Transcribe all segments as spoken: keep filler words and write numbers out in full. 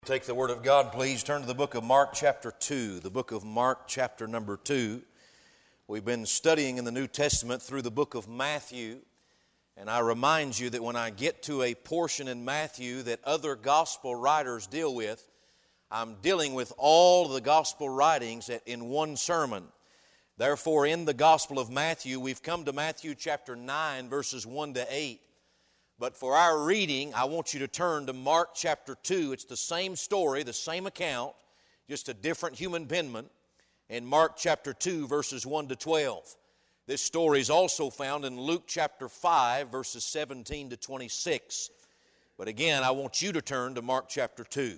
Take the Word of God, please. Turn to the book of Mark chapter two. The book of Mark chapter number two. We've been studying in the New Testament through the book of Matthew. And I remind you that when I get to a portion in Matthew that other gospel writers deal with, I'm dealing with all the gospel writings in one sermon. Therefore, in the Gospel of Matthew, we've come to Matthew chapter nine, verses one to eight. But for our reading, I want you to turn to Mark chapter two. It's the same story, the same account, just a different human penman. In Mark chapter two, verses one to twelve. This story is also found in Luke chapter five, verses seventeen to twenty-six. But again, I want you to turn to Mark chapter two.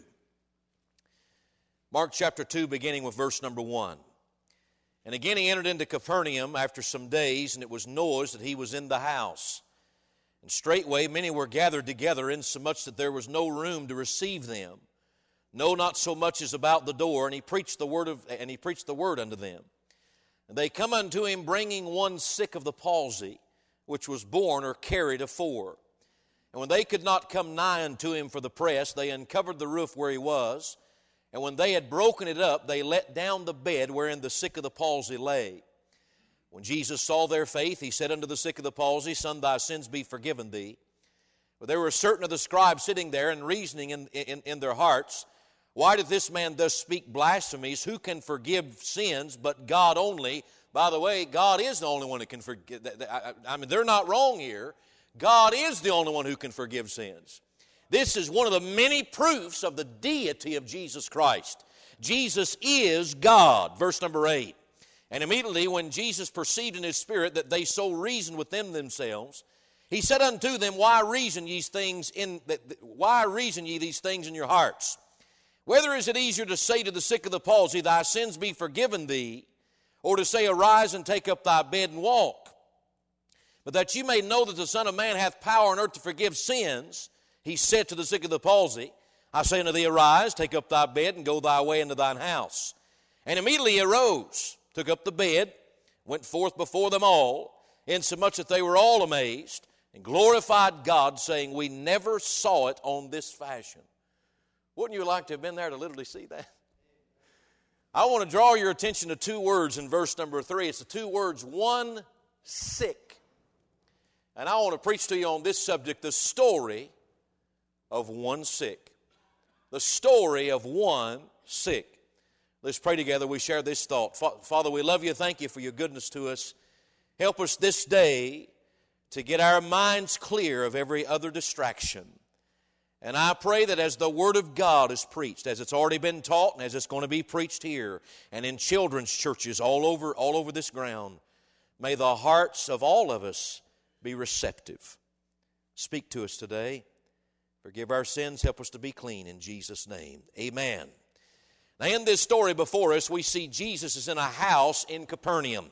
Mark chapter two, beginning with verse number one. And again he entered into Capernaum after some days, and it was noised that he was in the house. And straightway many were gathered together, insomuch that there was no room to receive them, no, not so much as about the door. And he preached the word of, and he preached the word unto them. And they come unto him, bringing one sick of the palsy, which was borne or carried afore. And when they could not come nigh unto him for the press, they uncovered the roof where he was. And when they had broken it up, they let down the bed wherein the sick of the palsy lay. When Jesus saw their faith, he said unto the sick of the palsy, Son, thy sins be forgiven thee. But there were certain of the scribes sitting there and reasoning in, in, in their hearts, Why doth this man thus speak blasphemies? Who can forgive sins but God only? By the way, God is the only one who can forgive. I, I mean, they're not wrong here. God is the only one who can forgive sins. This is one of the many proofs of the deity of Jesus Christ. Jesus is God. Verse number eight. And immediately when Jesus perceived in his spirit that they so reasoned within themselves, he said unto them, Why reason ye things in why reason ye these things in your hearts? Whether is it easier to say to the sick of the palsy, Thy sins be forgiven thee, or to say, Arise and take up thy bed and walk? But that you may know that the Son of Man hath power on earth to forgive sins, he said to the sick of the palsy, I say unto thee, Arise, take up thy bed, and go thy way into thine house. And immediately he arose, took up the bed, went forth before them all, insomuch that they were all amazed, and glorified God, saying, We never saw it on this fashion. Wouldn't you like to have been there to literally see that? I want to draw your attention to two words in verse number three. It's the two words, one sick. And I want to preach to you on this subject, the story of one sick. The story of one sick. Let's pray together. We share this thought. Father, we love you. Thank you for your goodness to us. Help us this day to get our minds clear of every other distraction. And I pray that as the Word of God is preached, as it's already been taught and as it's going to be preached here and in children's churches all over, all over this ground, may the hearts of all of us be receptive. Speak to us today. Forgive our sins. Help us to be clean in Jesus' name. Amen. Now, in this story before us, we see Jesus is in a house in Capernaum.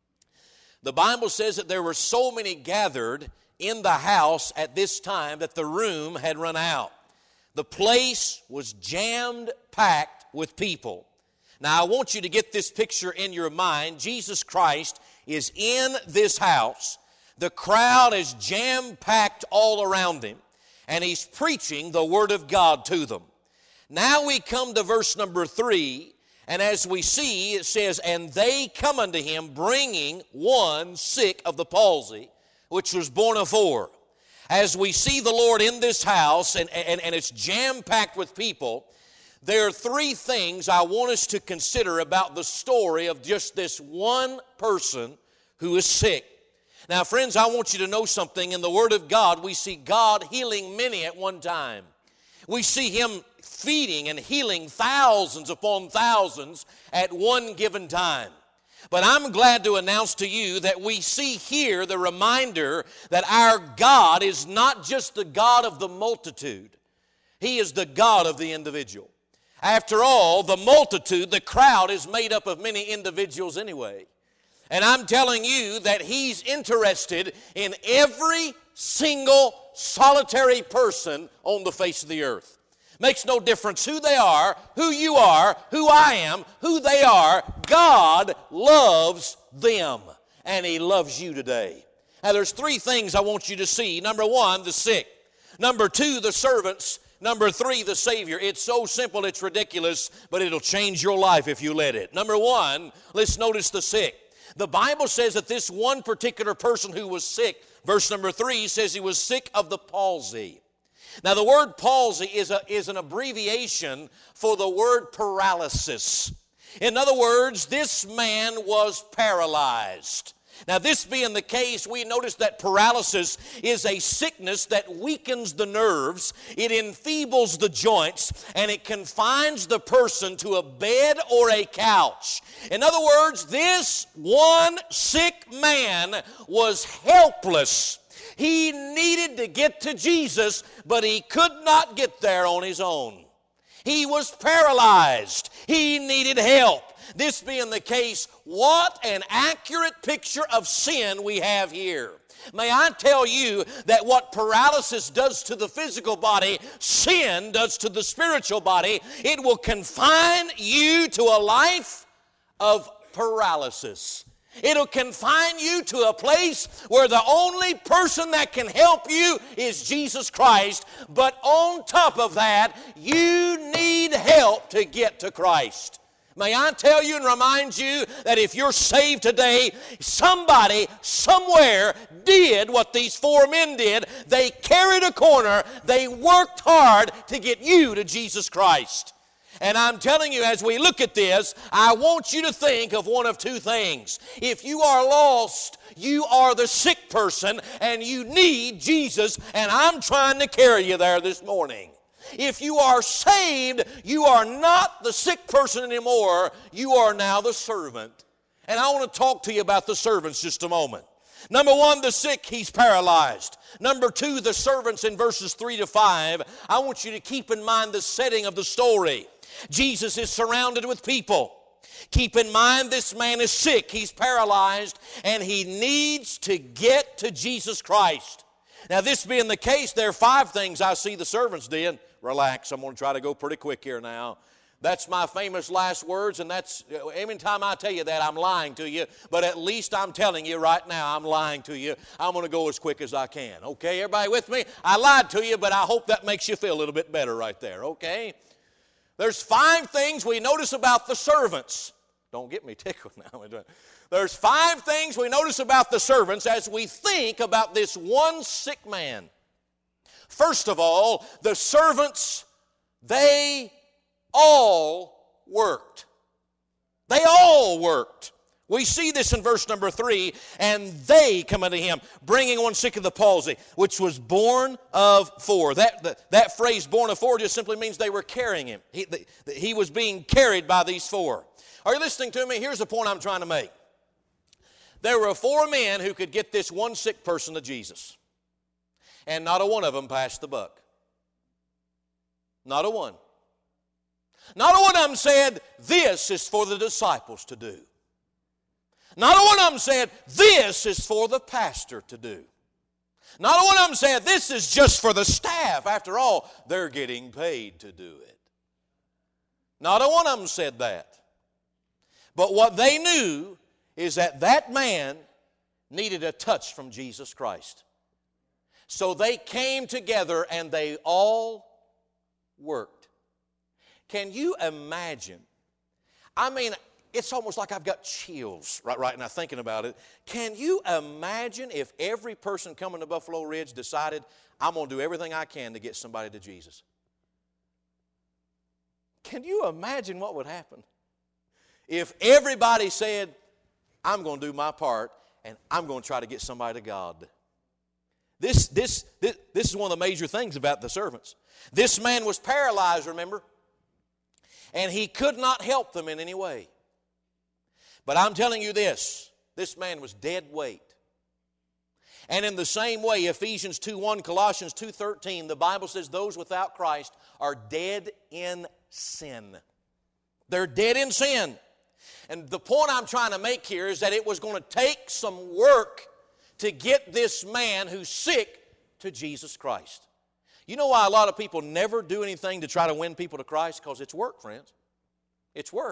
The Bible says that there were so many gathered in the house at this time that the room had run out. The place was jam-packed with people. Now, I want you to get this picture in your mind. Jesus Christ is in this house. The crowd is jam-packed all around him, and he's preaching the Word of God to them. Now we come to verse number three, and as we see, it says, And they come unto him, bringing one sick of the palsy, which was borne afore. As we see the Lord in this house, and, and, and it's jam-packed with people, there are three things I want us to consider about the story of just this one person who is sick. Now, friends, I want you to know something. In the Word of God, we see God healing many at one time. We see him feeding and healing thousands upon thousands at one given time. But I'm glad to announce to you that we see here the reminder that our God is not just the God of the multitude. He is the God of the individual. After all, the multitude, the crowd, is made up of many individuals anyway. And I'm telling you that he's interested in every single solitary person on the face of the earth. Makes no difference who they are, who you are, who I am, who they are. God loves them, and he loves you today. Now, there's three things I want you to see. Number one, the sick. Number two, the servants. Number three, the Savior. It's so simple, it's ridiculous, but it'll change your life if you let it. Number one, let's notice the sick. The Bible says that this one particular person who was sick, verse number three says he was sick of the palsy. Now the word palsy is, a, is an abbreviation for the word paralysis. In other words, this man was paralyzed. Now this being the case, we notice that paralysis is a sickness that weakens the nerves, it enfeebles the joints, and it confines the person to a bed or a couch. In other words, this one sick man was helpless. He needed to get to Jesus, but he could not get there on his own. He was paralyzed. He needed help. This being the case, what an accurate picture of sin we have here. May I tell you that what paralysis does to the physical body, sin does to the spiritual body. It will confine you to a life of paralysis. It'll confine you to a place where the only person that can help you is Jesus Christ. But on top of that, you need help to get to Christ. May I tell you and remind you that if you're saved today, somebody somewhere did what these four men did. They carried a corner. They worked hard to get you to Jesus Christ. And I'm telling you, as we look at this, I want you to think of one of two things. If you are lost, you are the sick person and you need Jesus, and I'm trying to carry you there this morning. If you are saved, you are not the sick person anymore. You are now the servant. And I want to talk to you about the servants just a moment. Number one, the sick, he's paralyzed. Number two, the servants in verses three to five. I want you to keep in mind the setting of the story. Jesus is surrounded with people. Keep in mind this man is sick, he's paralyzed, and he needs to get to Jesus Christ. Now this being the case, there are five things I see the servants did. Relax, I'm going to try to go pretty quick here now. That's my famous last words, and that's, every time I tell you that, I'm lying to you, but at least I'm telling you right now, I'm lying to you. I'm going to go as quick as I can, okay? Everybody with me? I lied to you, but I hope that makes you feel a little bit better right there, okay? There's five things we notice about the servants. Don't get me tickled now. There's five things we notice about the servants as we think about this one sick man. First of all, the servants, they all worked. They all worked. We see this in verse number three, and they come unto him, bringing one sick of the palsy, which was born of four. That, that, that phrase, born of four, just simply means they were carrying him. He, the, he was being carried by these four. Are you listening to me? Here's the point I'm trying to make. There were four men who could get this one sick person to Jesus, and not a one of them passed the buck. Not a one. Not a one of them said, this is for the disciples to do. Not a one of them said, this is for the pastor to do. Not a one of them said, this is just for the staff. After all, they're getting paid to do it. Not a one of them said that. But what they knew is that that man needed a touch from Jesus Christ. So they came together and they all worked. Can you imagine? I mean, it's almost like I've got chills right, right now thinking about it. Can you imagine if every person coming to Buffalo Ridge decided, I'm going to do everything I can to get somebody to Jesus? Can you imagine what would happen? If everybody said, I'm going to do my part and I'm going to try to get somebody to God. This, this, this, this is one of the major things about the servants. This man was paralyzed, remember? And he could not help them in any way. But I'm telling you this, this man was dead weight. And in the same way, Ephesians two one, Colossians two thirteen, the Bible says those without Christ are dead in sin. They're dead in sin. And the point I'm trying to make here is that it was going to take some work to get this man who's sick to Jesus Christ. You know why a lot of people never do anything to try to win people to Christ? Because it's work, friends. It's work.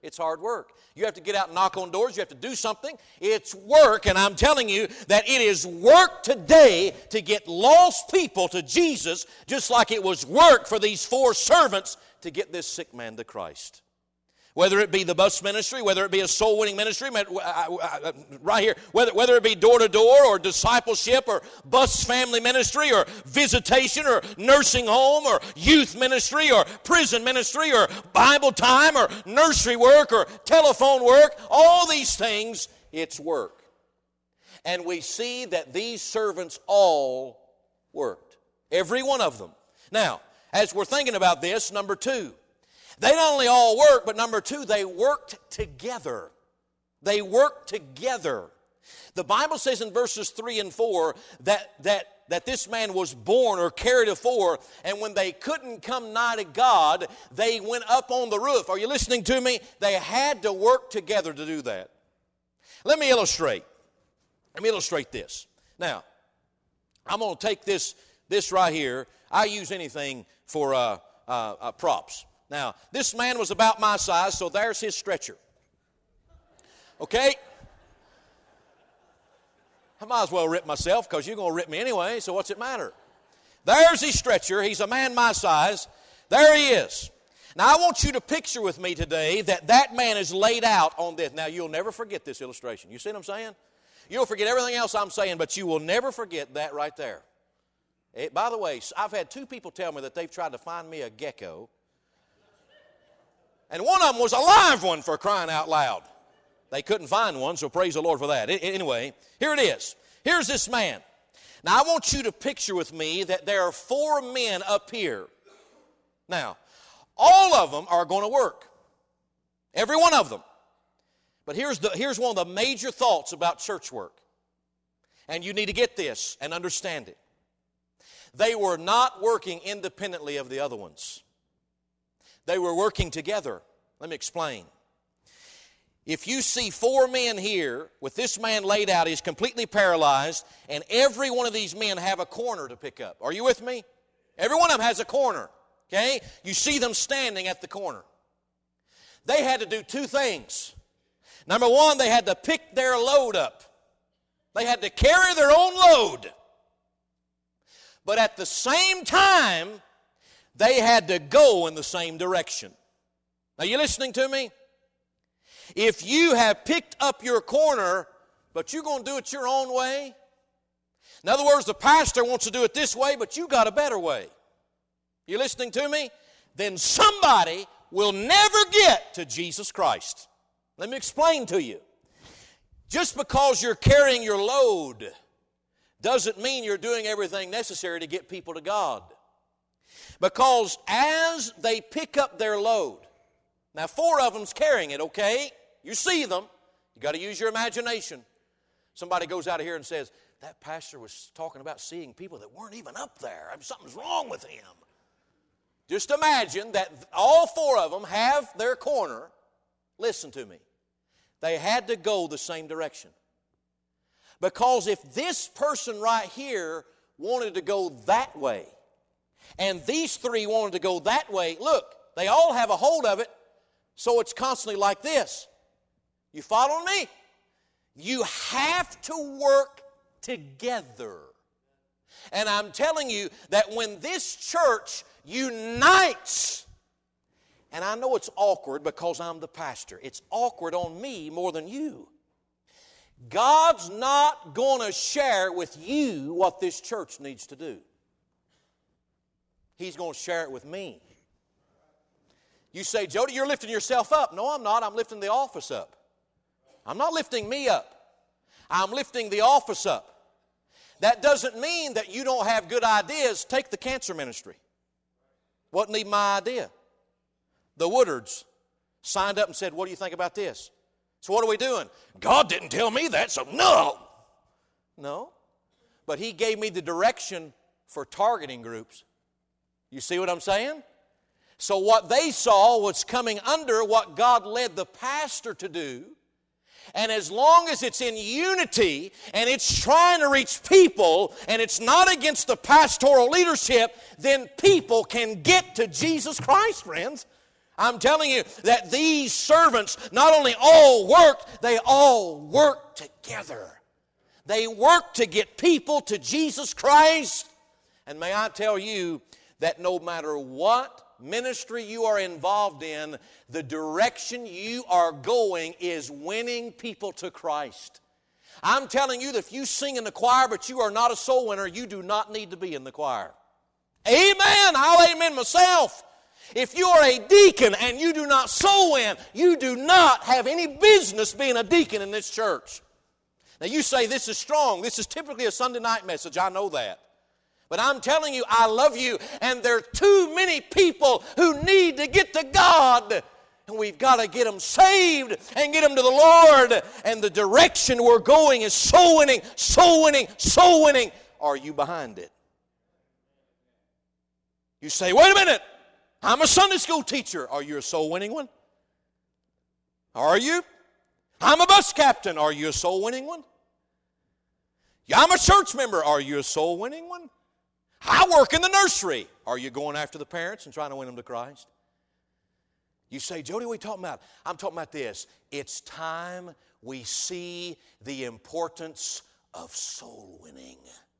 It's hard work. You have to get out and knock on doors. You have to do something. It's work, and I'm telling you that it is work today to get lost people to Jesus, just like it was work for these four servants to get this sick man to Christ. Whether it be the bus ministry, whether it be a soul-winning ministry, right here, whether, whether it be door-to-door or discipleship or bus family ministry or visitation or nursing home or youth ministry or prison ministry or Bible time or nursery work or telephone work, all these things, it's work. And we see that these servants all worked. Every one of them. Now, as we're thinking about this, number two, they not only all worked, but number two, they worked together. They worked together. The Bible says in verses three and four that, that, that this man was born or carried afore, and when they couldn't come nigh to God, they went up on the roof. Are you listening to me? They had to work together to do that. Let me illustrate. Let me illustrate this. Now, I'm going to take this, this right here. I use anything for uh, uh, uh, props. Now, this man was about my size, so there's his stretcher. Okay? I might as well rip myself because you're going to rip me anyway, so what's it matter? There's his stretcher. He's a man my size. There he is. Now, I want you to picture with me today that that man is laid out on this. Now, you'll never forget this illustration. You see what I'm saying? You'll forget everything else I'm saying, but you will never forget that right there. It, by the way, I've had two people tell me that they've tried to find me a gecko. And one of them was a live one, for crying out loud. They couldn't find one, so praise the Lord for that. Anyway, here it is. Here's this man. Now, I want you to picture with me that there are four men up here. Now, all of them are going to work. Every one of them. But here's, the, here's one of the major thoughts about church work. And you need to get this and understand it. They were not working independently of the other ones. They were working together. Let me explain. If you see four men here with this man laid out, he's completely paralyzed, and every one of these men have a corner to pick up. Are you with me? Every one of them has a corner. Okay? You see them standing at the corner. They had to do two things. Number one, they had to pick their load up. They had to carry their own load. But at the same time, they had to go in the same direction. Are you listening to me? If you have picked up your corner, but you're going to do it your own way, in other words, the pastor wants to do it this way, but you got a better way. You listening to me? Then somebody will never get to Jesus Christ. Let me explain to you. Just because you're carrying your load doesn't mean you're doing everything necessary to get people to God. Because as they pick up their load, now four of them's carrying it, okay? You see them. You got to use your imagination. Somebody goes out of here and says, that pastor was talking about seeing people that weren't even up there. I mean, something's wrong with him. Just imagine that all four of them have their corner. Listen to me. They had to go the same direction. Because if this person right here wanted to go that way, and these three wanted to go that way, look, they all have a hold of it, so it's constantly like this. You following me? You have to work together. And I'm telling you that when this church unites, and I know it's awkward because I'm the pastor. It's awkward on me more than you. God's not going to share with you what this church needs to do. He's going to share it with me. You say, Jody, you're lifting yourself up. No, I'm not. I'm lifting the office up. I'm not lifting me up. I'm lifting the office up. That doesn't mean that you don't have good ideas. Take the cancer ministry. Wasn't even my idea. The Woodards signed up and said, what do you think about this? So what are we doing? God didn't tell me that, so no. No. But He gave me the direction for targeting groups. You see what I'm saying? So what they saw was coming under what God led the pastor to do. And as long as it's in unity and it's trying to reach people and it's not against the pastoral leadership, then people can get to Jesus Christ, friends. I'm telling you that these servants not only all worked, they all worked together. They worked to get people to Jesus Christ. And may I tell you that no matter what ministry you are involved in, the direction you are going is winning people to Christ. I'm telling you that if you sing in the choir but you are not a soul winner, you do not need to be in the choir. Amen. I'll amen myself. If you are a deacon and you do not soul win, you do not have any business being a deacon in this church. Now you say this is strong. This is typically a Sunday night message. I know that. But I'm telling you, I love you, and there are too many people who need to get to God. And we've got to get them saved and get them to the Lord. And the direction we're going is soul winning, soul winning, soul winning. Are you behind it? You say, wait a minute. I'm a Sunday school teacher. Are you a soul winning one? Are you? I'm a bus captain. Are you a soul winning one? I'm a church member. Are you a soul winning one? I work in the nursery. Are you going after the parents and trying to win them to Christ? You say, Jody, what are you talking about? I'm talking about this. It's time we see the importance of soul winning.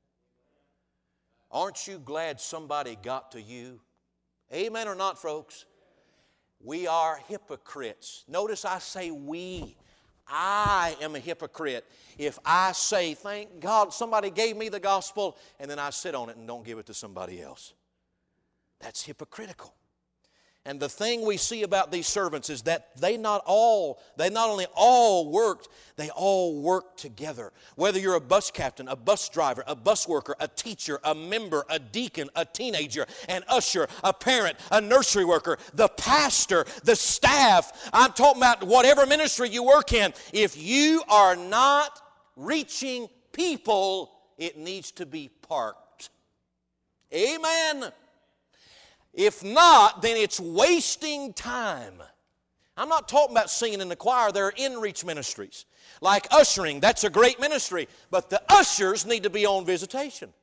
Aren't you glad somebody got to you? Amen or not, folks? We are hypocrites. Notice I say we. I am a hypocrite if I say, thank God somebody gave me the gospel, and then I sit on it and don't give it to somebody else. That's hypocritical. And the thing we see about these servants is that they not all, they not only all worked, they all worked together. Whether you're a bus captain, a bus driver, a bus worker, a teacher, a member, a deacon, a teenager, an usher, a parent, a nursery worker, the pastor, the staff. I'm talking about whatever ministry you work in. If you are not reaching people, it needs to be parked. Amen. If not, then it's wasting time. I'm not talking about singing in the choir. There are in-reach ministries. Like ushering, that's a great ministry. But the ushers need to be on visitation.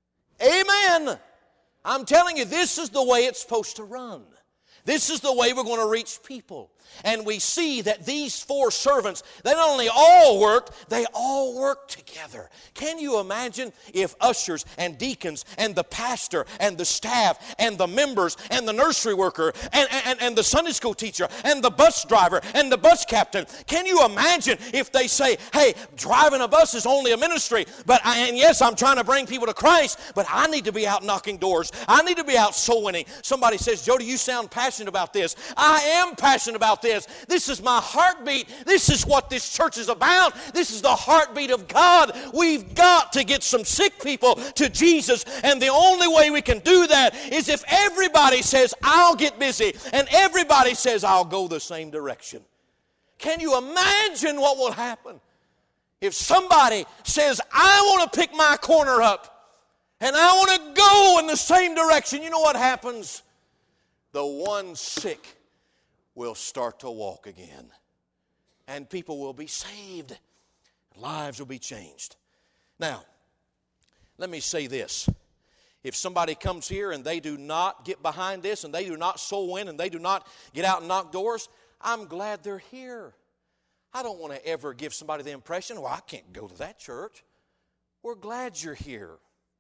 Amen. I'm telling you, this is the way it's supposed to run. This is the way we're going to reach people. And we see that these four servants, they not only all worked, they all worked together. Can you imagine if ushers and deacons and the pastor and the staff and the members and the nursery worker and, and, and the Sunday school teacher and the bus driver and the bus captain, can you imagine if they say, hey, driving a bus is only a ministry, but I, and yes, I'm trying to bring people to Christ, but I need to be out knocking doors. I need to be out soul winning. Somebody says, Jody, you sound passionate about this. I am passionate about this. This is my heartbeat. This is what this church is about. This is the heartbeat of God. We've got to get some sick people to Jesus, and the only way we can do that is if everybody says, I'll get busy, and everybody says, I'll go the same direction. Can you imagine what will happen if somebody says, I want to pick my corner up, and I want to go in the same direction? You know what happens? The one sick will start to walk again. And people will be saved. Lives will be changed. Now, let me say this. If somebody comes here and they do not get behind this and they do not soul win and they do not get out and knock doors, I'm glad they're here. I don't want to ever give somebody the impression, well, I can't go to that church. We're glad you're here.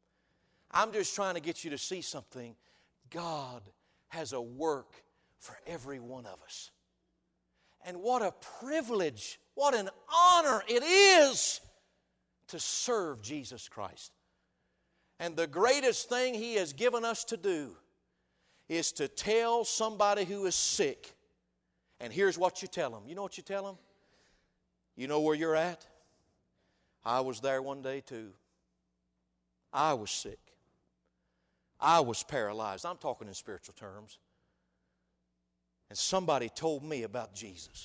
I'm just trying to get you to see something. God has a work for every one of us. And what a privilege, what an honor it is to serve Jesus Christ. And the greatest thing He has given us to do is to tell somebody who is sick. And here's what you tell them. You know what you tell them? You know where you're at? I was there one day too. I was sick. I was paralyzed. I'm talking in spiritual terms. And somebody told me about Jesus.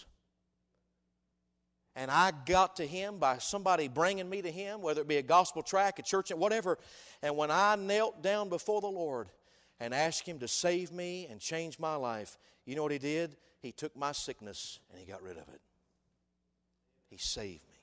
And I got to Him by somebody bringing me to Him, whether it be a gospel tract, a church, whatever. And when I knelt down before the Lord and asked Him to save me and change my life, you know what He did? He took my sickness and He got rid of it. He saved me.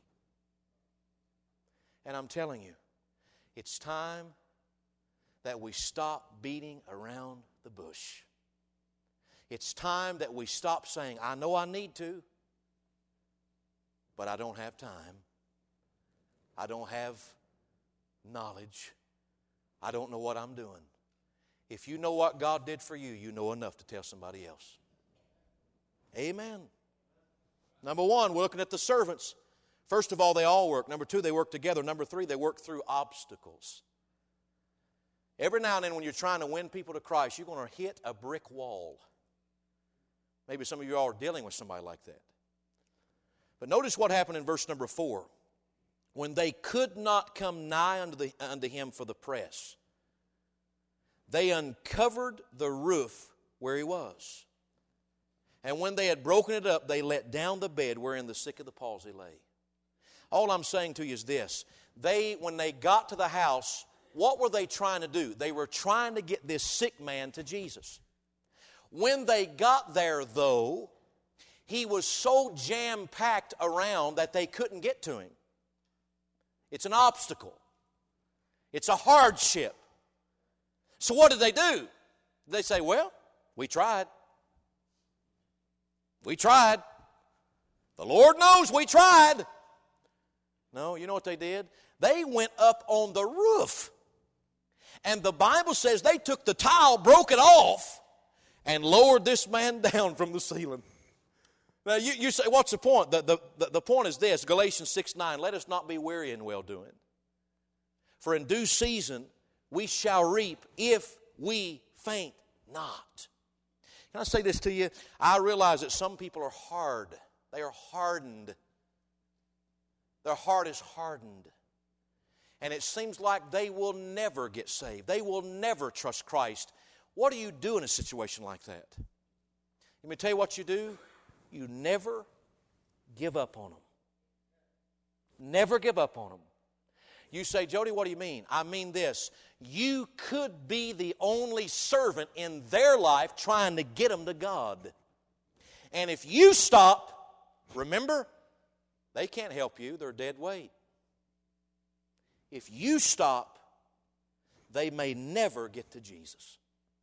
And I'm telling you, it's time that we stop beating around the bush. It's time that we stop saying, I know I need to, but I don't have time. I don't have knowledge. I don't know what I'm doing. If you know what God did for you, you know enough to tell somebody else. Amen. Number one, we're looking at the servants. First of all, they all work. Number two, they work together. Number three, they work through obstacles. Every now and then when you're trying to win people to Christ, you're going to hit a brick wall. Maybe some of you all are dealing with somebody like that. But notice what happened in verse number four. When they could not come nigh unto, the, unto him for the press, they uncovered the roof where he was. And when they had broken it up, they let down the bed wherein the sick of the palsy lay. All I'm saying to you is this. They, when they got to the house, what were they trying to do? They were trying to get this sick man to Jesus. When they got there, though, he was so jam-packed around that they couldn't get to him. It's an obstacle. It's a hardship. So what did they do? They say, well, we tried. We tried. The Lord knows we tried. No, you know what they did? They went up on the roof. And the Bible says they took the tile, broke it off, and lowered this man down from the ceiling. Now, you, you say, what's the point? The, the, the, the point is this, Galatians six nine, let us not be weary in well-doing. For in due season we shall reap if we faint not. Can I say this to you? I realize that some people are hard. They are hardened. Their heart is hardened. And it seems like they will never get saved. They will never trust Christ. What do you do in a situation like that? Let me tell you what you do. You never give up on them. Never give up on them. You say, Jody, what do you mean? I mean this. You could be the only servant in their life trying to get them to God. And if you stop, remember, they can't help you. They're dead weight. If you stop, they may never get to Jesus.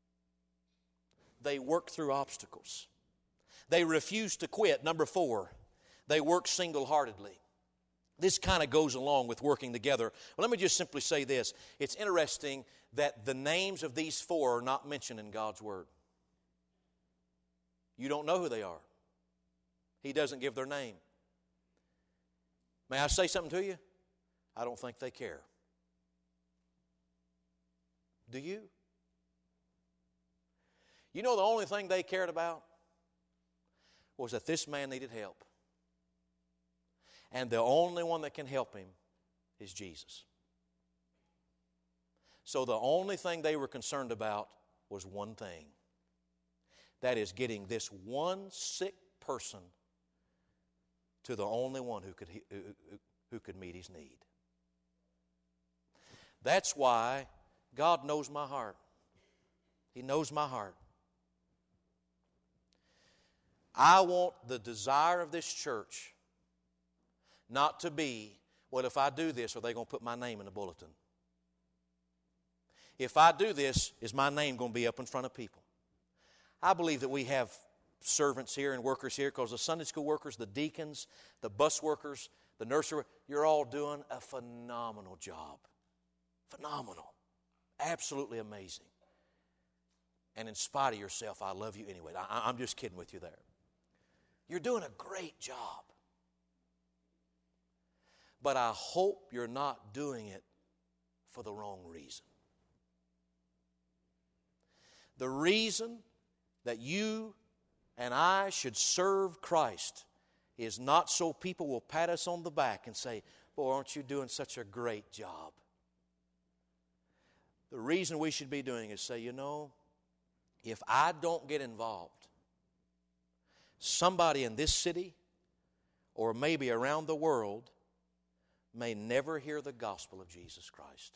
They work through obstacles. They refuse to quit. Number four, they work single-heartedly. This kind of goes along with working together. Well, let me just simply say this. It's interesting that the names of these four are not mentioned in God's Word. You don't know who they are. He doesn't give their name. May I say something to you? I don't think they care. Do you? You know the only thing they cared about was that this man needed help. And the only one that can help him is Jesus. So the only thing they were concerned about was one thing. That is getting this one sick person to the only one who could, who, who could meet his need. That's why God knows my heart. He knows my heart. I want the desire of this church not to be, well, if I do this, are they going to put my name in the bulletin? If I do this, is my name going to be up in front of people? I believe that we have servants here and workers here because the Sunday school workers, the deacons, the bus workers, the nursery, you're all doing a phenomenal job. Phenomenal. Absolutely amazing. And in spite of yourself, I love you anyway. I, I'm just kidding with you there. You're doing a great job. But I hope you're not doing it for the wrong reason. The reason that you and I should serve Christ is not so people will pat us on the back and say, boy, aren't you doing such a great job? The reason we should be doing is say, you know, if I don't get involved, somebody in this city or maybe around the world may never hear the gospel of Jesus Christ.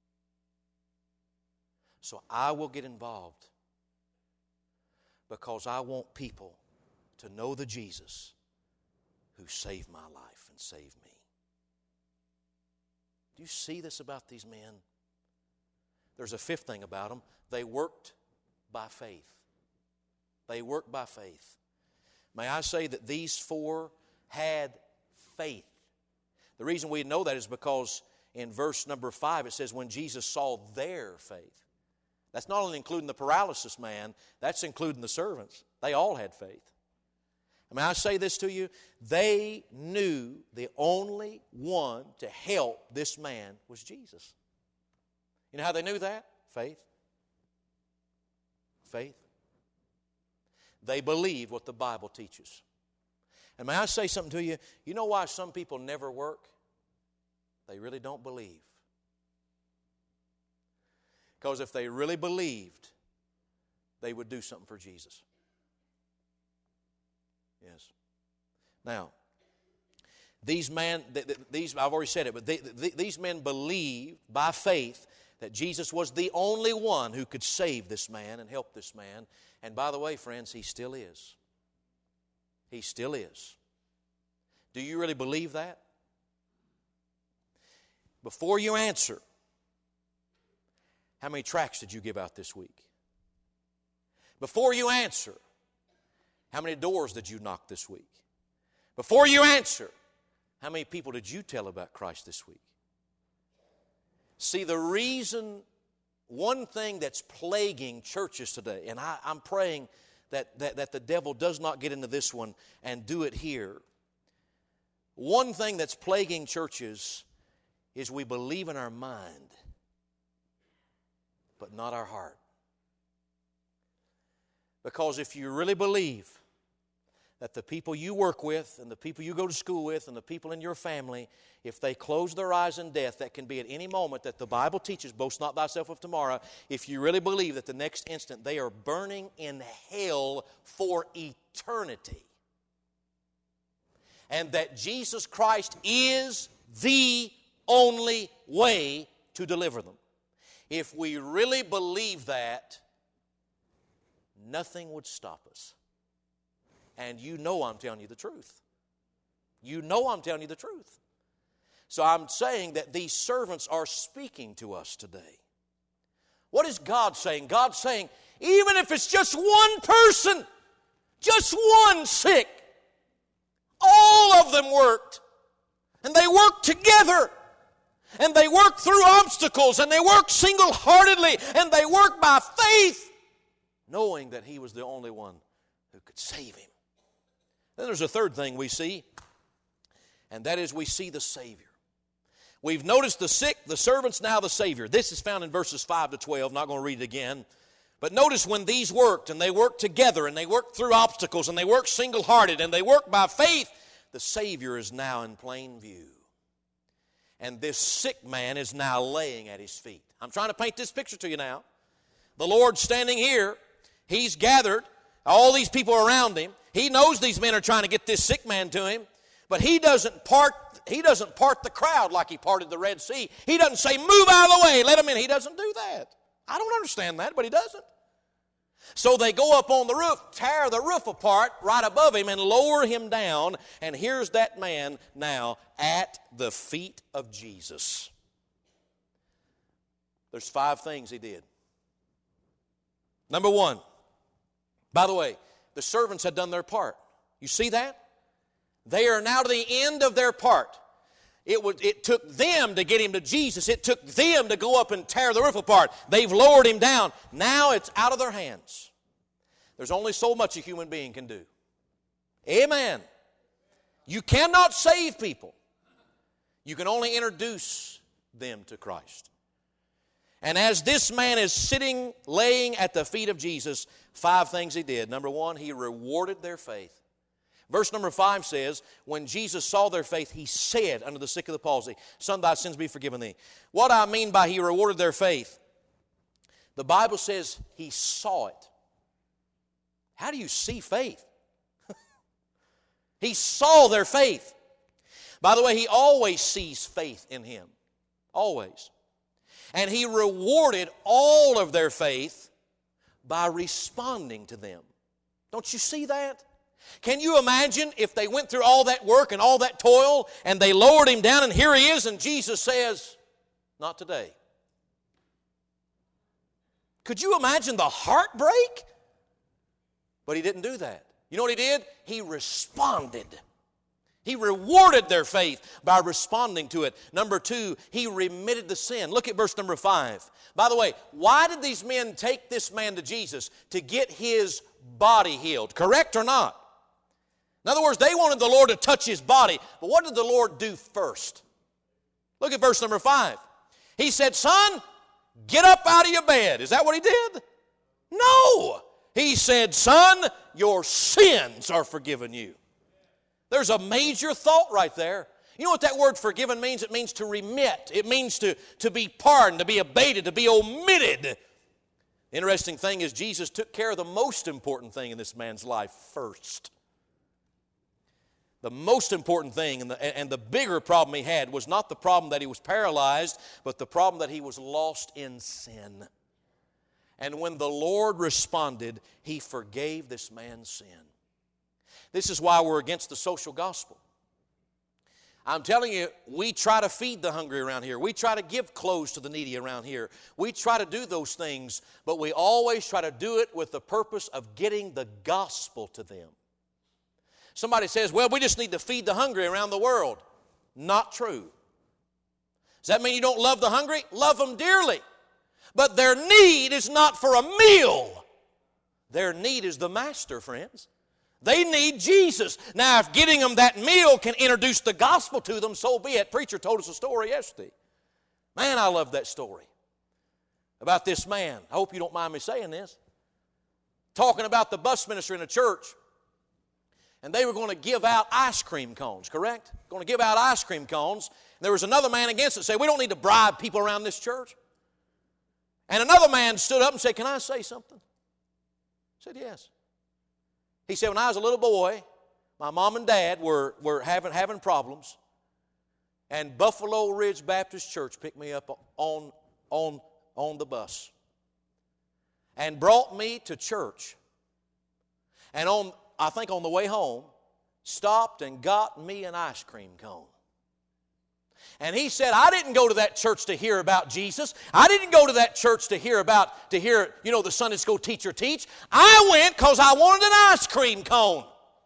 So I will get involved because I want people to know the Jesus who saved my life and saved me. Do you see this about these men? There's a fifth thing about them. They worked by faith. They work by faith. May I say that these four had faith. The reason we know that is because in verse number five it says, when Jesus saw their faith. That's not only including the paralysis man, that's including the servants. They all had faith. May I say this to you? They knew the only one to help this man was Jesus. You know how they knew that? Faith. Faith. They believed what the Bible teaches. And may I say something to you? You know why some people never work? They really don't believe. Because if they really believed, they would do something for Jesus. Yes. Now, these men, these I've already said it, but they, these men believed by faith that Jesus was the only one who could save this man and help this man. And by the way, friends, He still is. He still is. Do you really believe that? Before you answer, how many tracts did you give out this week? Before you answer, how many doors did you knock this week? Before you answer, how many people did you tell about Christ this week? See, the reason, one thing that's plaguing churches today, and I, I'm praying that, that, that the devil does not get into this one and do it here. One thing that's plaguing churches is we believe in our mind, but not our heart. Because if you really believe that the people you work with and the people you go to school with and the people in your family, if they close their eyes in death, that can be at any moment that the Bible teaches, boast not thyself of tomorrow, if you really believe that the next instant they are burning in hell for eternity, and that Jesus Christ is the only way to deliver them. If we really believe that, nothing would stop us. And you know I'm telling you the truth. You know I'm telling you the truth. So I'm saying that these servants are speaking to us today. What is God saying? God's saying, even if it's just one person, just one sick, all of them worked. And they worked together. And they worked through obstacles. And they worked single-heartedly. And they worked by faith, knowing that He was the only one who could save him. Then there's a third thing we see, and that is we see the Savior. We've noticed the sick, the servants, now the Savior. This is found in verses five to twelve. I'm not going to read it again. But notice when these worked, and they worked together, and they worked through obstacles, and they worked single-hearted, and they worked by faith, the Savior is now in plain view. And this sick man is now laying at His feet. I'm trying to paint this picture to you now. The Lord's standing here. He's gathered all these people around Him. He knows these men are trying to get this sick man to Him. But He doesn't part, He doesn't part the crowd like He parted the Red Sea. He doesn't say, move out of the way, let them in. He doesn't do that. I don't understand that, but He doesn't. So they go up on the roof, tear the roof apart right above him and lower him down. And here's that man now at the feet of Jesus. There's five things he did. Number one, by the way, the servants had done their part. You see that? They are now to the end of their part. It, was, it took them to get him to Jesus. It took them to go up and tear the roof apart. They've lowered him down. Now it's out of their hands. There's only so much a human being can do. Amen. You cannot save people. You can only introduce them to Christ. And as this man is sitting, laying at the feet of Jesus, five things he did. Number one, he rewarded their faith. Verse number five says, when Jesus saw their faith, He said unto the sick of the palsy, Son, thy sins be forgiven thee. What I mean by He rewarded their faith, the Bible says He saw it. How do you see faith? He saw their faith. By the way, He always sees faith in Him. Always. And He rewarded all of their faith by responding to them. Don't you see that? Can you imagine if they went through all that work and all that toil and they lowered him down and here he is and Jesus says, not today. Could you imagine the heartbreak? But he didn't do that. You know what he did? He responded. He rewarded their faith by responding to it. Number two, he remitted the sin. Look at verse number five. By the way, why did these men take this man to Jesus? To get his body healed. Correct or not? In other words, they wanted the Lord to touch his body. But what did the Lord do first? Look at verse number five. He said, son, get up out of your bed. Is that what he did? No. He said, son, your sins are forgiven you. There's a major thought right there. You know what that word forgiven means? It means to remit. It means to, to be pardoned, to be abated, to be omitted. Interesting thing is Jesus took care of the most important thing in this man's life first. The most important thing and the, and the bigger problem he had was not the problem that he was paralyzed, but the problem that he was lost in sin. And when the Lord responded, he forgave this man's sin. This is why we're against the social gospel. I'm telling you, we try to feed the hungry around here. We try to give clothes to the needy around here. We try to do those things, but we always try to do it with the purpose of getting the gospel to them. Somebody says, well, we just need to feed the hungry around the world. Not true. Does that mean you don't love the hungry? Love them dearly. But their need is not for a meal. Their need is the master, friends. They need Jesus. Now, if getting them that meal can introduce the gospel to them, so be it. Preacher told us a story yesterday. Man, I love that story about this man. I hope you don't mind me saying this. Talking about the bus minister in a church. And they were going to give out ice cream cones, correct? Going to give out ice cream cones. And there was another man against it, said, we don't need to bribe people around this church. And another man stood up and said, can I say something? I said, yes. He said, when I was a little boy, my mom and dad were, were having, having problems. And Buffalo Ridge Baptist Church picked me up on, on, on the bus and brought me to church. And on I think on the way home, stopped and got me an ice cream cone. And he said, I didn't go to that church to hear about Jesus. I didn't go to that church to hear about, to hear, you know, the Sunday school teacher teach. I went because I wanted an ice cream cone.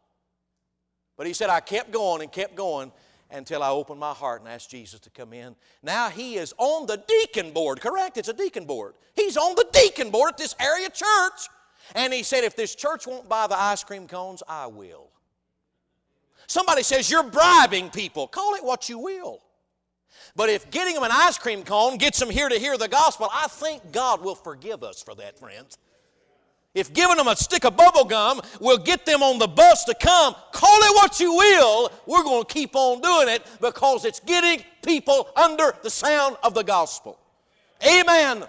But he said, I kept going and kept going until I opened my heart and asked Jesus to come in. Now he is on the deacon board, correct? It's a deacon board. He's on the deacon board at this area church. And he said, if this church won't buy the ice cream cones, I will. Somebody says, you're bribing people. Call it what you will. But if getting them an ice cream cone gets them here to hear the gospel, I think God will forgive us for that, friends. If giving them a stick of bubble gum will get them on the bus to come, call it what you will, we're going to keep on doing it because it's getting people under the sound of the gospel. Amen.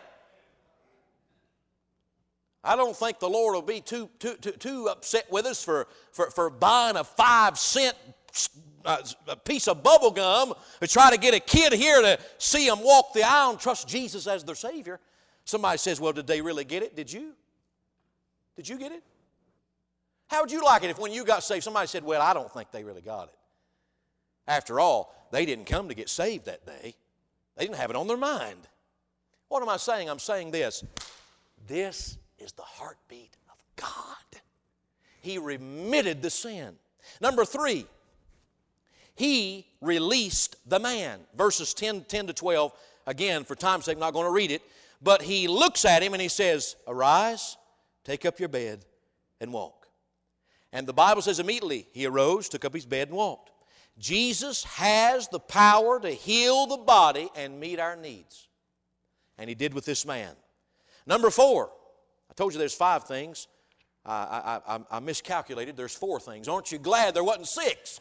I don't think the Lord will be too, too, too, too upset with us for, for, for buying a five cent uh, piece of bubble gum to try to get a kid here to see them walk the aisle and trust Jesus as their Savior. Somebody says, well, did they really get it? Did you? Did you get it? How would you like it if when you got saved, somebody said, well, I don't think they really got it. After all, they didn't come to get saved that day. They didn't have it on their mind. What am I saying? I'm saying this. This is the heartbeat of God. He remitted the sin. Number three, he released the man. Verses ten, ten to twelve, again, for time's sake, I'm not going to read it, but he looks at him and he says, arise, take up your bed, and walk. And the Bible says immediately he arose, took up his bed, and walked. Jesus has the power to heal the body and meet our needs. And he did with this man. Number four, I told you there's five things. I, I, I, I miscalculated. There's four things. Aren't you glad there wasn't six?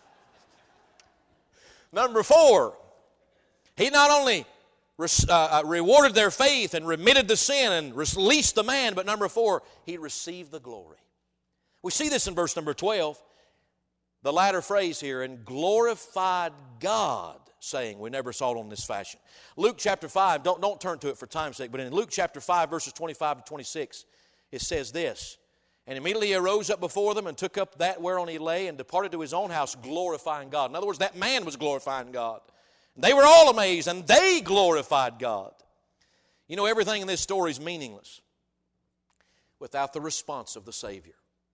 Number four, he not only re- uh, rewarded their faith and remitted the sin and released the man, but number four, he received the glory. We see this in verse number twelve. The latter phrase here, and glorified God, saying, we never saw it on this fashion. Luke chapter five, don't, don't turn to it for time's sake, but in Luke chapter five, verses twenty-five to twenty-six, it says this, and immediately he arose up before them and took up that whereon he lay and departed to his own house, glorifying God. In other words, that man was glorifying God. And they were all amazed, and they glorified God. You know, everything in this story is meaningless without the response of the Savior.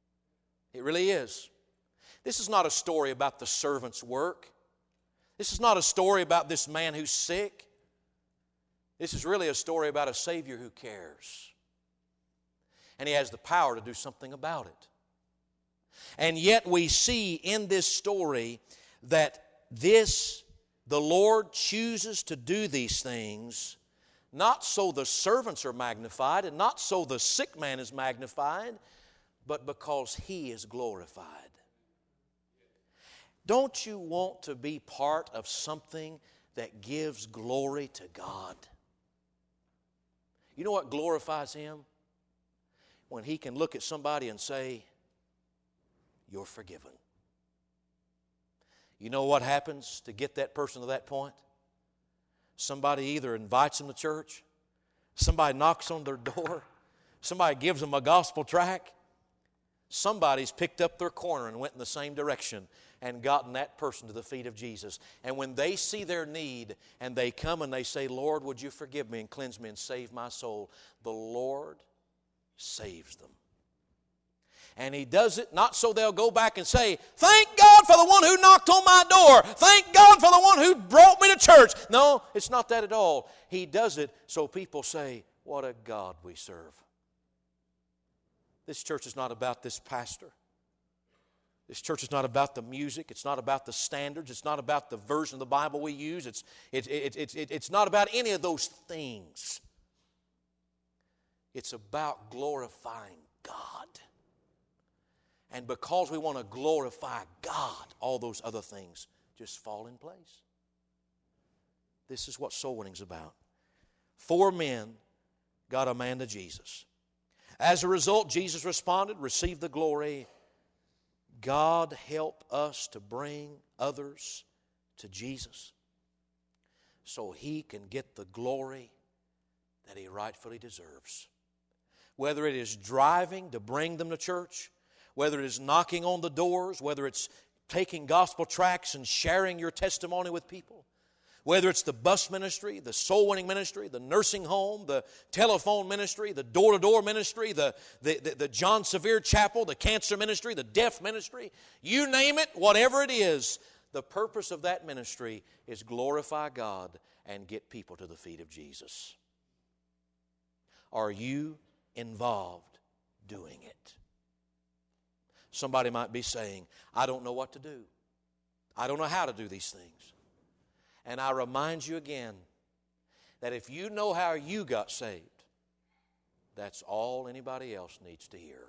It really is. This is not a story about the servant's work. This is not a story about this man who's sick. This is really a story about a Savior who cares. And He has the power to do something about it. And yet we see in this story that this, the Lord chooses to do these things not so the servants are magnified and not so the sick man is magnified, but because He is glorified. Don't you want to be part of something that gives glory to God? You know what glorifies Him? When He can look at somebody and say, "You're forgiven." You know what happens to get that person to that point? Somebody either invites them to church, somebody knocks on their door, somebody gives them a gospel tract, somebody's picked up their corner and went in the same direction and gotten that person to the feet of Jesus. And when they see their need and they come and they say, "Lord, would you forgive me and cleanse me and save my soul?" the Lord saves them. And He does it not so they'll go back and say, "Thank God for the one who knocked on my door. Thank God for the one who brought me to church." No, it's not that at all. He does it so people say, "What a God we serve." This church is not about this pastor. This church is not about the music. It's not about the standards. It's not about the version of the Bible we use. It's, it, it, it, it, it's not about any of those things. It's about glorifying God. And because we want to glorify God, all those other things just fall in place. This is what soul winning is about. Four men got a man to Jesus. As a result, Jesus responded, "Receive the glory. God help us to bring others to Jesus so He can get the glory that He rightfully deserves." Whether it is driving to bring them to church, whether it is knocking on the doors, whether it's taking gospel tracts and sharing your testimony with people, whether it's the bus ministry, the soul winning ministry, the nursing home, the telephone ministry, the door-to-door ministry, the, the, the, the John Sevier Chapel, the cancer ministry, the deaf ministry, you name it, whatever it is, the purpose of that ministry is glorify God and get people to the feet of Jesus. Are you involved doing it? Somebody might be saying, "I don't know what to do. I don't know how to do these things." And I remind you again that if you know how you got saved, that's all anybody else needs to hear.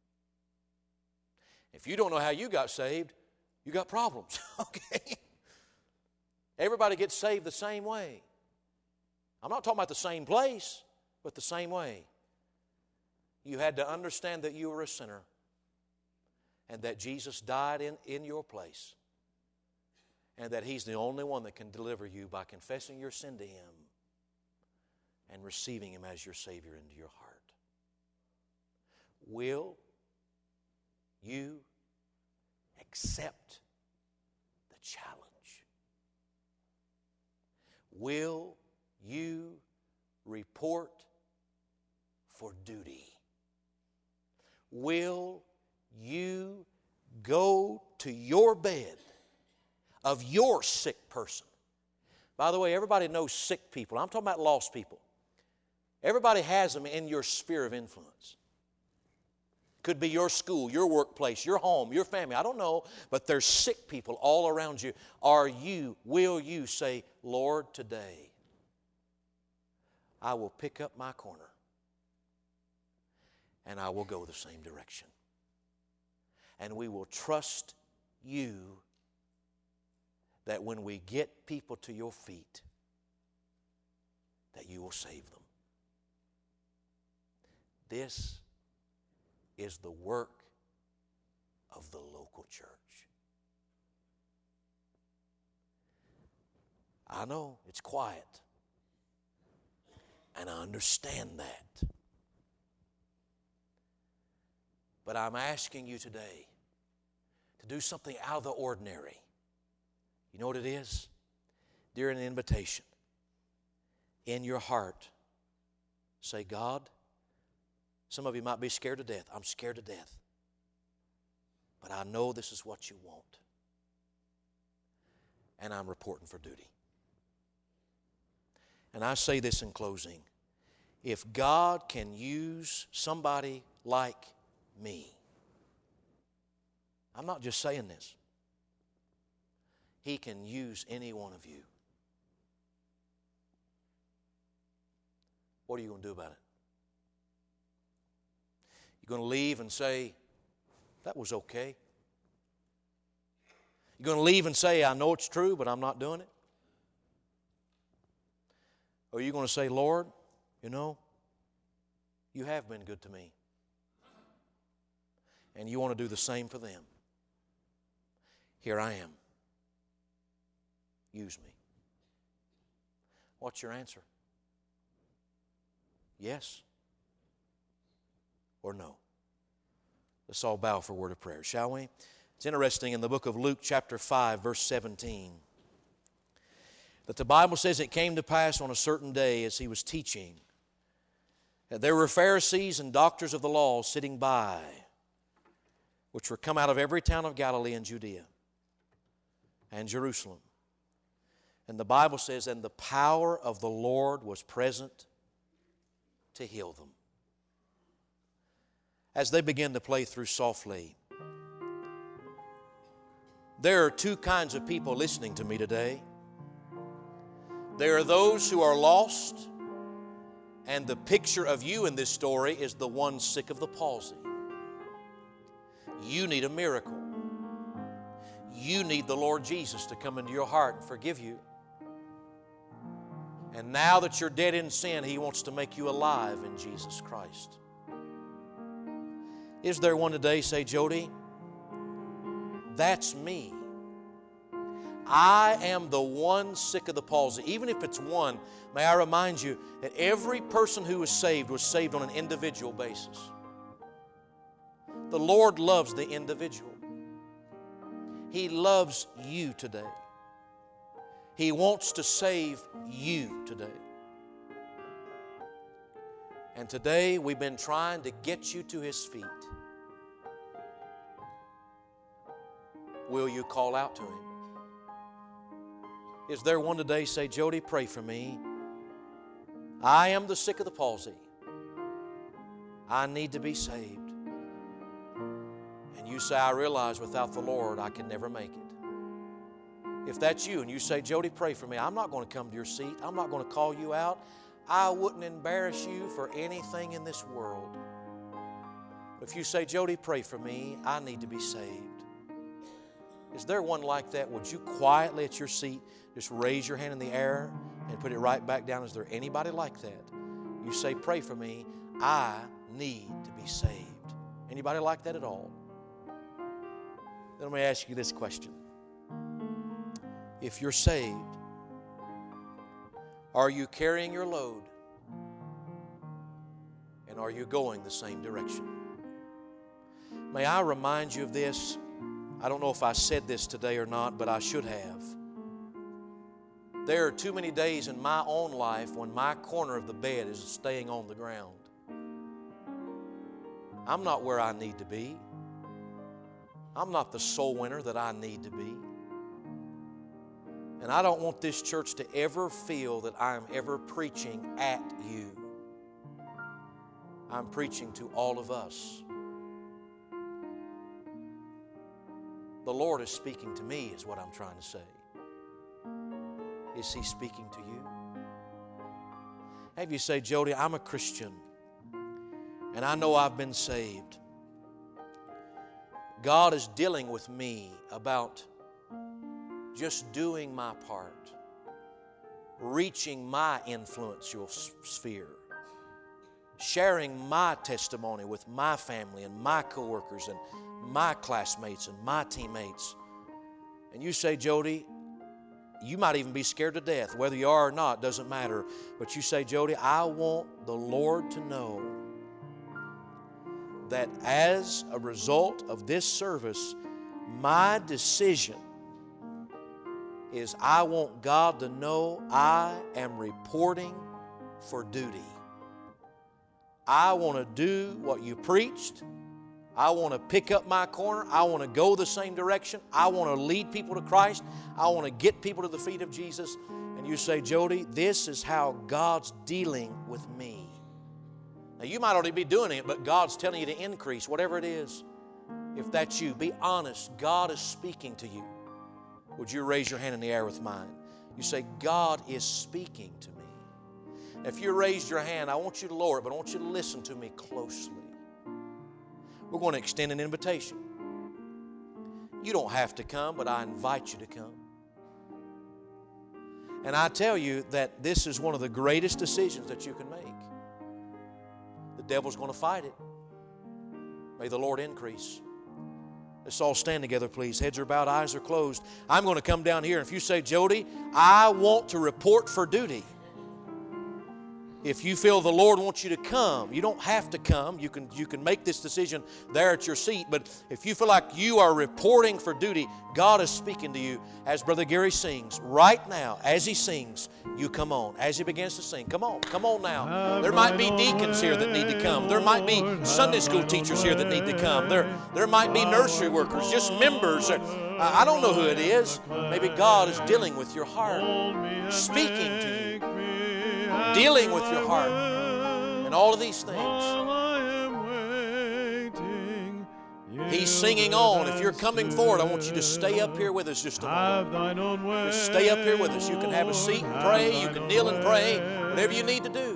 If you don't know how you got saved, you got problems, okay? Everybody gets saved the same way. I'm not talking about the same place, but the same way. You had to understand that you were a sinner and that Jesus died in, in your place, and that He's the only one that can deliver you by confessing your sin to Him and receiving Him as your Savior into your heart. Will you accept the challenge? Will you report for duty? Will you go to your bed of your sick person? By the way, everybody knows sick people. I'm talking about lost people. Everybody has them in your sphere of influence. Could be your school, your workplace, your home, your family. I don't know, but there's sick people all around you. Are you, will you say, "Lord, today I will pick up my corner and I will go the same direction. And we will trust you that when we get people to your feet, that you will save them." This is the work of the local church. I know it's quiet, and I understand that. But I'm asking you today to do something out of the ordinary. You know what it is? During an invitation, in your heart, say, "God," some of you might be scared to death. "I'm scared to death. but I know this is what you want. And I'm reporting for duty. And I say this in closing. If God can use somebody like me, I'm not just saying this. He can use any one of you. What are you going to do about it? You're going to leave and say, that was okay? You're going to leave and say, I know it's true, but I'm not doing it? Or are you going to say, Lord, you know, you have been good to me. And you want to do the same for them. Here I am. Use me. What's your answer? Yes or no? Let's all bow for a word of prayer, shall we? It's interesting in the book of Luke chapter five, verse seventeen, that the Bible says it came to pass on a certain day as he was teaching that there were Pharisees and doctors of the law sitting by, which were come out of every town of Galilee and Judea and Jerusalem. And the Bible says, and the power of the Lord was present to heal them. As they begin to play through softly, there are two kinds of people listening to me today. There are those who are lost, and the picture of you in this story is the one sick of the palsy. You need a miracle. You need the Lord Jesus to come into your heart and forgive you. And now that you're dead in sin, He wants to make you alive in Jesus Christ. Is there one today, say, Jody, that's me. I am the one sick of the palsy. Even if it's one, may I remind you that every person who was saved was saved on an individual basis. The Lord loves the individual. He loves you today. He wants to save you today. And today we've been trying to get you to His feet. Will you call out to Him? Is there one today, say, Jody, pray for me. I am the sick of the palsy. I need to be saved. And you say, I realize without the Lord I can never make it. If that's you and you say, Jody, pray for me, I'm not going to come to your seat. I'm not going to call you out. I wouldn't embarrass you for anything in this world. If you say, Jody, pray for me, I need to be saved. Is there one like that? Would you quietly at your seat just raise your hand in the air and put it right back down? Is there anybody like that? You say, pray for me, I need to be saved. Anybody like that at all? Then let me ask you this question. If you're saved, are you carrying your load? And are you going the same direction? May I remind you of this? I don't know if I said this today or not, but I should have. There are too many days in my own life when my corner of the bed is staying on the ground. I'm not where I need to be. I'm not the soul winner that I need to be. And I don't want this church to ever feel that I am ever preaching at you. I'm preaching to all of us. The Lord is speaking to me, is what I'm trying to say. Is He speaking to you? Have you say, Jody, I'm a Christian, and I know I've been saved. God is dealing with me about just doing my part, reaching my influential sphere, sharing my testimony with my family and my coworkers and my classmates and my teammates. And you say, Jody, you might even be scared to death. Whether you are or not, doesn't matter. But you say, Jody, I want the Lord to know that as a result of this service, my decision is I want God to know I am reporting for duty. I want to do what you preached, I want to pick up my corner. I want to go the same direction. I want to lead people to Christ. I want to get people to the feet of Jesus. And you say, Jody, this is how God's dealing with me. Now, you might already be doing it, but God's telling you to increase, whatever it is. If that's you, be honest. God is speaking to you. Would you raise your hand in the air with mine? You say, God is speaking to me. If you raised your hand, I want you to lower it, but I want you to listen to me closely. We're going to extend an invitation. You don't have to come, but I invite you to come. And I tell you that this is one of the greatest decisions that you can make. The devil's going to fight it. May the Lord increase. Let's all stand together, please. Heads are bowed, eyes are closed. I'm going to come down here. If you say, Jody, I want to report for duty. If you feel the Lord wants you to come, you don't have to come. You can, you can make this decision there at your seat. But if you feel like you are reporting for duty, God is speaking to you. As Brother Gary sings, right now, as he sings, you come on. As he begins to sing, come on, come on now. There might be deacons here that need to come. There might be Sunday school teachers here that need to come. There, there might be nursery workers, just members. I don't know who it is. Maybe God is dealing with your heart, speaking to you, dealing with your heart, and all of these things. He's singing on. If you're coming forward, I want you to stay up here with us just a moment. Just stay up here with us. You can have a seat and pray. You can kneel and pray. Whatever you need to do.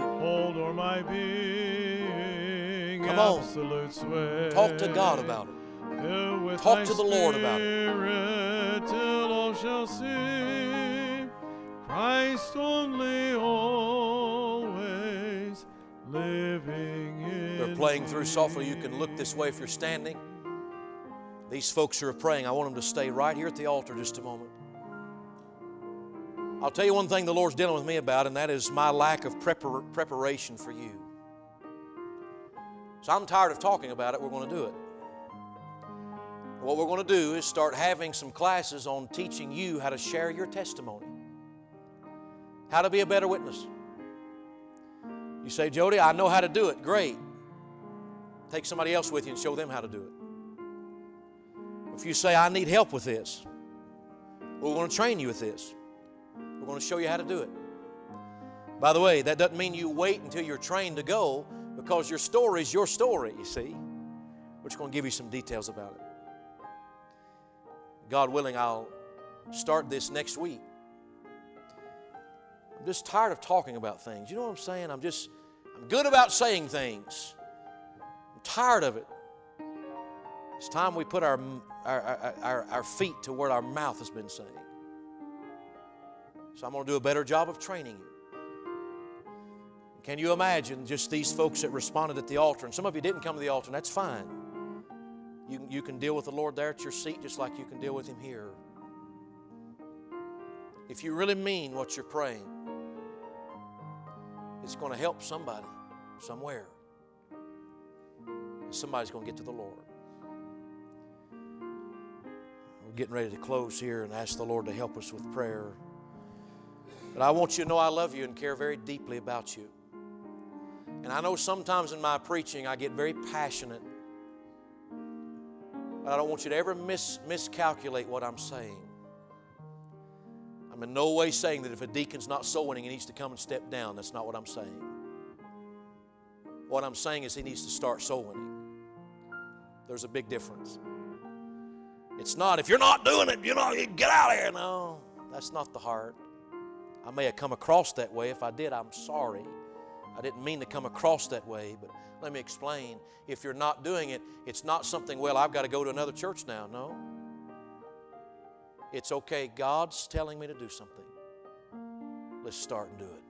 Come on. Talk to God about it. Talk to the Lord about it. Christ only, always living in They're playing through softly. You can look this way if you're standing. These folks who are praying, I want them to stay right here at the altar just a moment. I'll tell you one thing the Lord's dealing with me about, and that is my lack of prepar- preparation for you. So I'm tired of talking about it. We're going to do it. What we're going to do is start having some classes on teaching you how to share your testimony. How to be a better witness. You say, Jody, I know how to do it. Great. Take somebody else with you and show them how to do it. If you say, I need help with this, well, we're going to train you with this. We're going to show you how to do it. By the way, that doesn't mean you wait until you're trained to go, because your story is your story, you see. We're just going to give you some details about it. God willing, I'll start this next week. I'm just tired of talking about things. You know what I'm saying? I'm just, I'm good about saying things. I'm tired of it. It's time we put our, our, our, our feet to where our mouth has been saying. So I'm going to do a better job of training you. Can you imagine just these folks that responded at the altar? And some of you didn't come to the altar, and that's fine. You, you can deal with the Lord there at your seat just like you can deal with Him here. If you really mean what you're praying, it's going to help somebody somewhere. Somebody's going to get to the Lord. We're getting ready to close here and ask the Lord to help us with prayer. But I want you to know I love you and care very deeply about you. And I know sometimes in my preaching I get very passionate. But I don't want you to ever mis- miscalculate what I'm saying. I'm in no way saying that if a deacon's not soul winning, he needs to come and step down. That's not what I'm saying. What I'm saying is he needs to start soul winning. There's a big difference. It's not, if you're not doing it, you know, you get out of here. No, that's not the heart. I may have come across that way. If I did, I'm sorry. I didn't mean to come across that way, but let me explain. If you're not doing it, it's not something, well, I've got to go to another church now. No. It's okay. God's telling me to do something. Let's start and do it.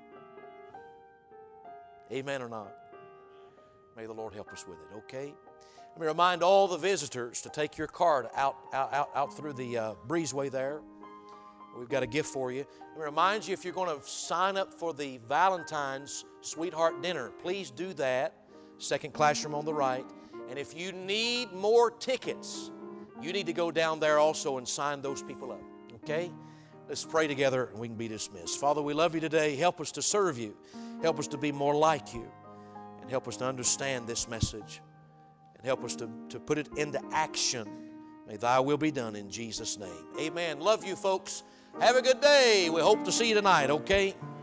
Amen or not? May the Lord help us with it, okay? Let me remind all the visitors to take your card out, out, out, out through the uh, breezeway there. We've got a gift for you. Let me remind you, if you're going to sign up for the Valentine's Sweetheart Dinner, please do that. Second classroom on the right. And if you need more tickets, you need to go down there also and sign those people up, okay? Let's pray together and we can be dismissed. Father, we love you today. Help us to serve you. Help us to be more like you. And help us to understand this message. And help us to, to put it into action. May thy will be done in Jesus' name. Amen. Love you, folks. Have a good day. We hope to see you tonight, okay?